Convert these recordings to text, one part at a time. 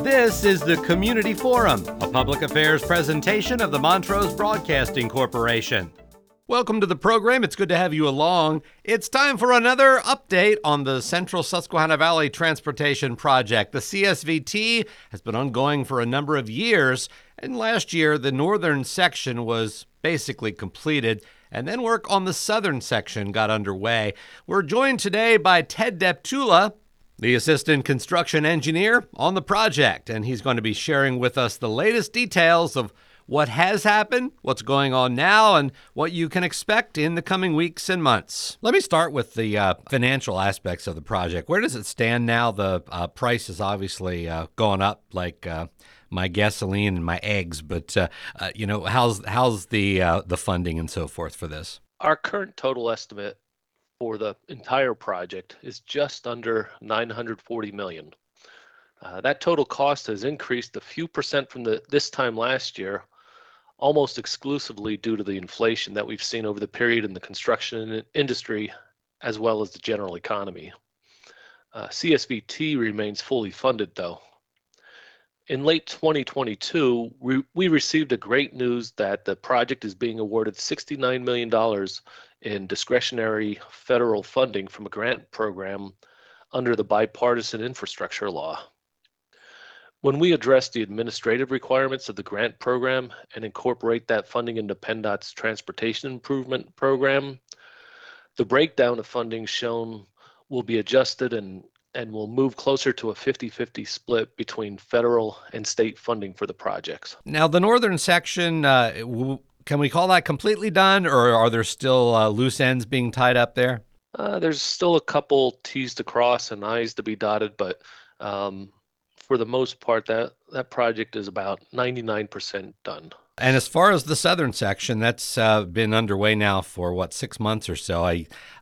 This is the Community Forum, a public affairs presentation of the Montrose Broadcasting Corporation. Welcome to the program. It's good to have you along. It's time for another update on the Central Susquehanna Valley Transportation Project. The CSVT has been ongoing for a number of years, and last year the northern section was basically completed, and then work on the southern section got underway. We're joined today by Ted Deptula, the assistant construction engineer on the project, and he's going to be sharing with us the latest details of what has happened, what's going on now, and what you can expect in the coming weeks and months. Let me start with the financial aspects of the project. Where does it stand now? The price is obviously going up like my gasoline and my eggs, but how's the funding and so forth for this? Our current total estimate for the entire project is just under $940 million. That total cost has increased a few percent from this time last year, almost exclusively due to the inflation that we've seen over the period in the construction industry, as well as the general economy. CSVT remains fully funded, though. In late 2022, we received a great news that the project is being awarded $69 million in discretionary federal funding from a grant program under the Bipartisan Infrastructure Law. When we address the administrative requirements of the grant program and incorporate that funding into PennDOT's Transportation Improvement Program, the breakdown of funding shown will be adjusted and will move closer to a 50-50 split between federal and state funding for the projects. Now, the northern section, can we call that completely done, or are there still loose ends being tied up there? There's still a couple T's to cross and I's to be dotted, but for the most part, that project is about 99% done. And as far as the southern section, that's been underway now for, 6 months or so.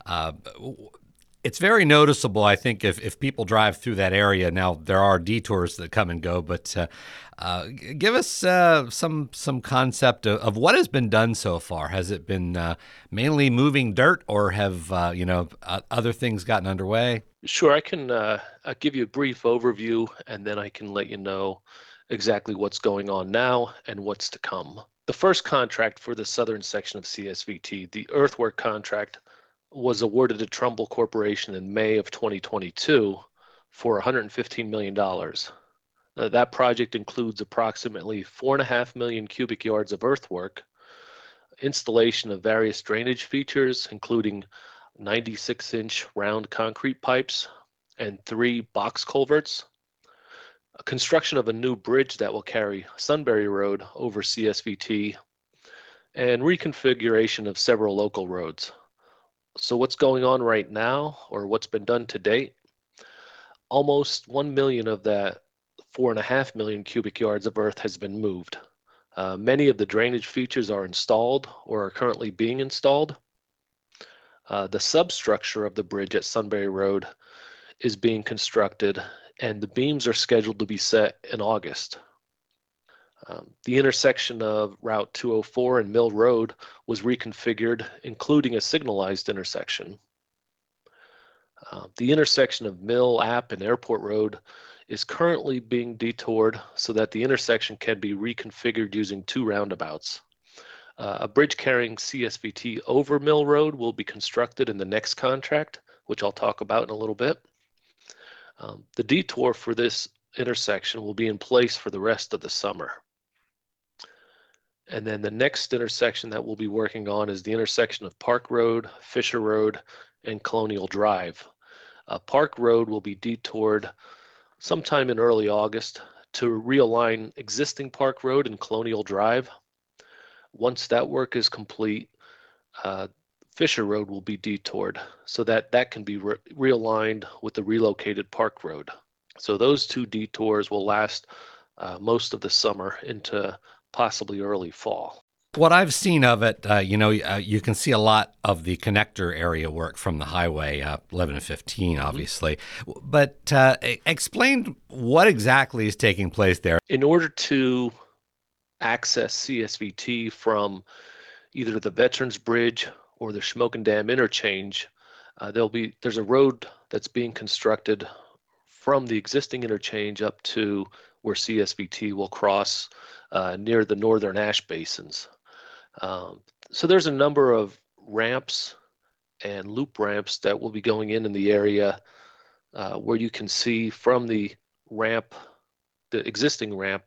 It's very noticeable, I think, if people drive through that area. Now, there are detours that come and go, but give us some concept of what has been done so far. Has it been mainly moving dirt, or have other things gotten underway? Sure, I can I'll give you a brief overview, and then I can let you know exactly what's going on now and what's to come. The first contract for the southern section of CSVT, the earthwork contract, was awarded to Trumbull Corporation in May of 2022 for $115 million. That project includes approximately 4.5 million cubic yards of earthwork, installation of various drainage features, including 96-inch round concrete pipes and 3 box culverts, construction of a new bridge that will carry Sunbury Road over CSVT, and reconfiguration of several local roads. So what's going on right now, or what's been done to date? Almost 1 million of that 4.5 million cubic yards of earth has been moved. Many of the drainage features are installed or are currently being installed. The substructure of the bridge at Sunbury Road is being constructed, and the beams are scheduled to be set in August. The intersection of Route 204 and Mill Road was reconfigured, including a signalized intersection. The intersection of Mill, App, and Airport Road is currently being detoured so that the intersection can be reconfigured using 2 roundabouts. A bridge carrying CSVT over Mill Road will be constructed in the next contract, which I'll talk about in a little bit. The detour for this intersection will be in place for the rest of the summer. And then the next intersection that we'll be working on is the intersection of Park Road, Fisher Road, and Colonial Drive. Park Road will be detoured sometime in early August to realign existing Park Road and Colonial Drive. Once that work is complete, Fisher Road will be detoured so that can be realigned with the relocated Park Road. So those 2 detours will last most of the summer into possibly early fall. What I've seen of it, you can see a lot of the connector area work from the highway, 11 and 15, obviously. Mm-hmm. But explain what exactly is taking place there. In order to access CSVT from either the Veterans Bridge or the Schmoken Dam interchange, there's a road that's being constructed from the existing interchange up to where CSVT will cross near the northern ash basins. So there's a number of ramps and loop ramps that will be going in the area where you can see from the ramp, the existing ramp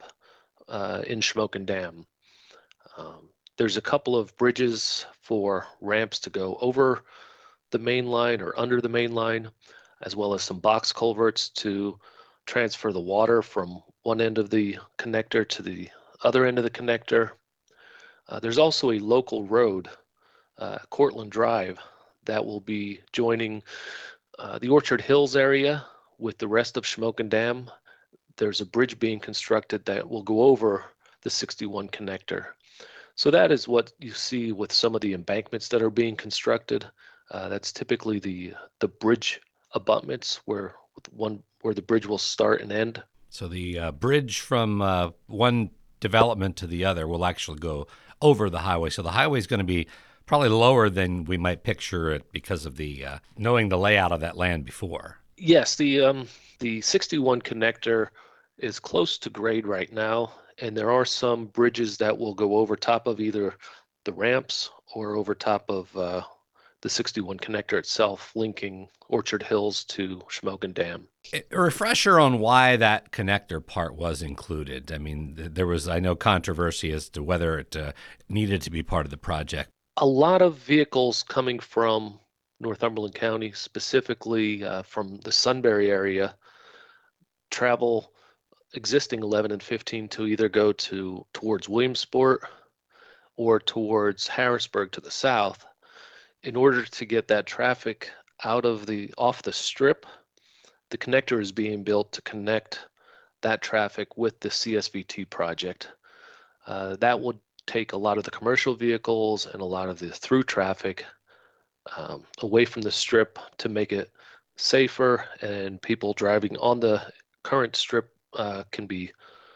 in Shamokin Dam. There's a couple of bridges for ramps to go over the main line or under the main line, as well as some box culverts to transfer the water from one end of the connector to the other end of the connector. There's also a local road, Cortland Drive, that will be joining the Orchard Hills area with the rest of Shamokin Dam. There's a bridge being constructed that will go over the 61 connector. So that is what you see with some of the embankments that are being constructed. That's typically the bridge abutments where the bridge will start and end. So the bridge from one development to the other will actually go over the highway. So the highway is going to be probably lower than we might picture it because of the knowing the layout of that land before. Yes, the 61 connector is close to grade right now, and there are some bridges that will go over top of either the ramps or over top of the 61 connector itself, linking Orchard Hills to Shamokin Dam. A refresher on why that connector part was included. I mean, there was, I know, controversy as to whether it needed to be part of the project. A lot of vehicles coming from Northumberland County, specifically from the Sunbury area, travel existing 11 and 15 to either go towards Williamsport or towards Harrisburg to the south. In order to get that traffic off the strip, the connector is being built to connect that traffic with the CSVT project. That would take a lot of the commercial vehicles and a lot of the through traffic away from the strip to make it safer, and people driving on the current strip can be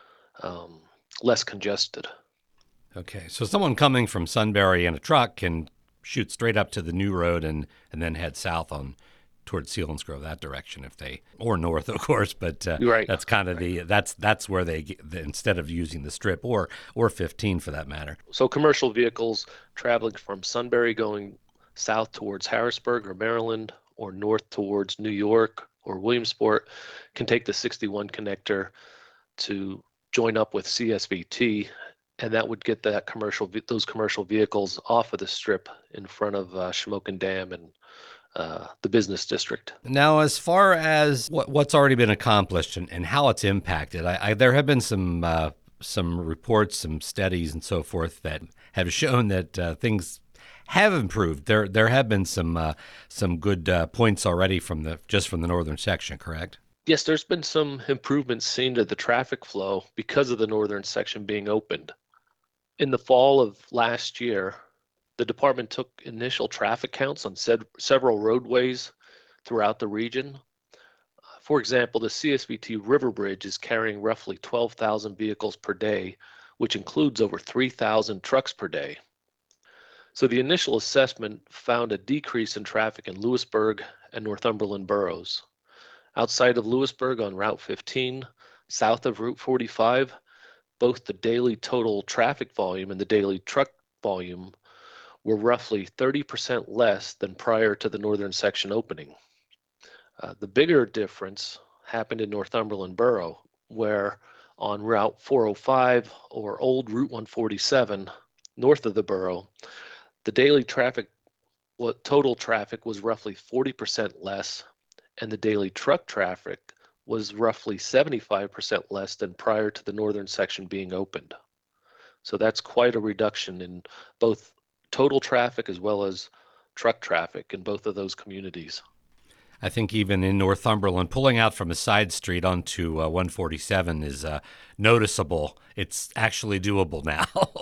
less congested. Okay, so someone coming from Sunbury in a truck can shoot straight up to the new road and then head south on towards Selinsgrove that direction or north, of course, but right. That's kind of that's where they get, instead of using the strip or 15 for that matter. So commercial vehicles traveling from Sunbury going south towards Harrisburg or Maryland or north towards New York or Williamsport can take the 61 connector to join up with CSVT, and that would get those commercial vehicles off of the strip in front of Shamokin Dam and the business district. Now, as far as what's already been accomplished and how it's impacted, there have been some reports, some studies, and so forth that have shown that things have improved. There have been some good points already from the northern section, correct? Yes, there's been some improvements seen to the traffic flow because of the northern section being opened. In the fall of last year, the department took initial traffic counts on several roadways throughout the region. For example, the CSVT River Bridge is carrying roughly 12,000 vehicles per day, which includes over 3,000 trucks per day. So the initial assessment found a decrease in traffic in Lewisburg and Northumberland boroughs. Outside of Lewisburg on Route 15, south of Route 45, both the daily total traffic volume and the daily truck volume were roughly 30% less than prior to the northern section opening. The bigger difference happened in Northumberland Borough, where on Route 405 or Old Route 147, north of the borough, the daily total traffic was roughly 40% less, and the daily truck traffic was roughly 75% less than prior to the northern section being opened. So that's quite a reduction in both total traffic as well as truck traffic in both of those communities. I think even in Northumberland, pulling out from a side street onto 147 is noticeable. It's actually doable now.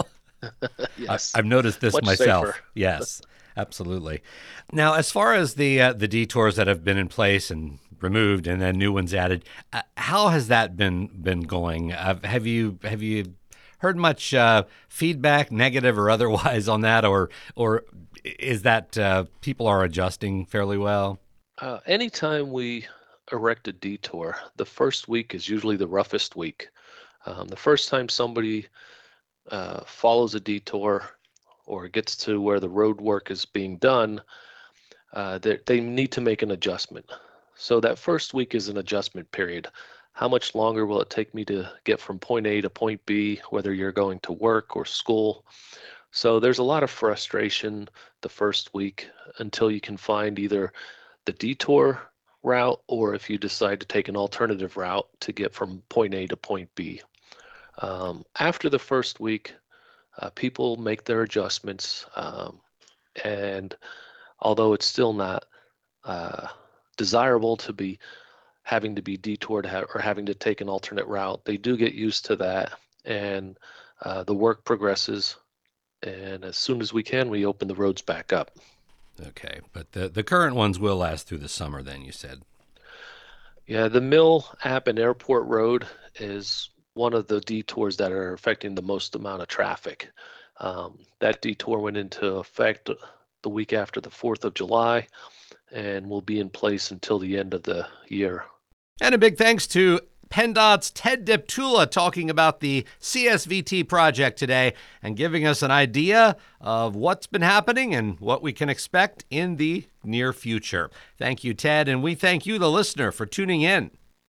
Yes. I've noticed this Much myself. safer. Yes, absolutely. Now, as far as the detours that have been in place and removed and then new ones added, how has that been going? Have you heard much feedback, negative or otherwise, on that, or is that people are adjusting fairly well? Anytime we erect a detour, the first week is usually the roughest week. The first time somebody follows a detour or gets to where the road work is being done, they need to make an adjustment. So that first week is an adjustment period. How much longer will it take me to get from point A to point B, whether you're going to work or school? So there's a lot of frustration the first week until you can find either the detour route or if you decide to take an alternative route to get from point A to point B. After the first week, people make their adjustments, and although it's still not desirable to be having to be detoured or having to take an alternate route, they do get used to that, and the work progresses. And as soon as we can, we open the roads back up. Okay, but the current ones will last through the summer then, you said? Yeah, the Mill App and Airport Road is one of the detours that are affecting the most amount of traffic. That detour went into effect the week after the 4th of July and will be in place until the end of the year. And a big thanks to PennDOT's Ted Deptula talking about the CSVT project today and giving us an idea of what's been happening and what we can expect in the near future. Thank you, Ted, and we thank you, the listener, for tuning in.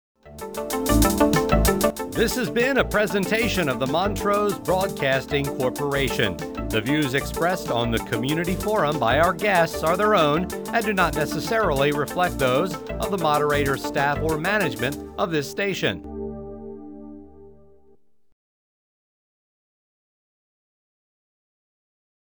This has been a presentation of the Montrose Broadcasting Corporation. The views expressed on the community forum by our guests are their own and do not necessarily reflect those of the moderator, staff, or management of this station.